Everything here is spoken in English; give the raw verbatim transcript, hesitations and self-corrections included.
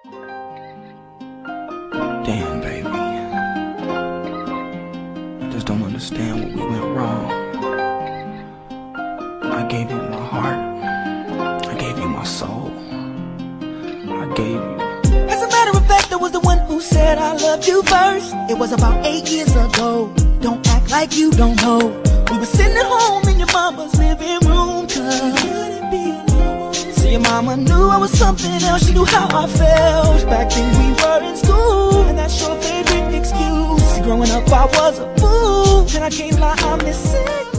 Damn, baby, I just don't understand what we went wrong. I gave you my heart, I gave you my soul, I gave you. As a matter of fact, I was the one who said I loved you first. It was about eight years ago. Don't act like you don't know. We were sitting at home in your mama's living room, cause you couldn't be alone. See, your mama knew I was something else. She knew how I felt back then we were in school, and that's your favorite excuse. See, growing up I was a fool, and I can't lie, I'm missing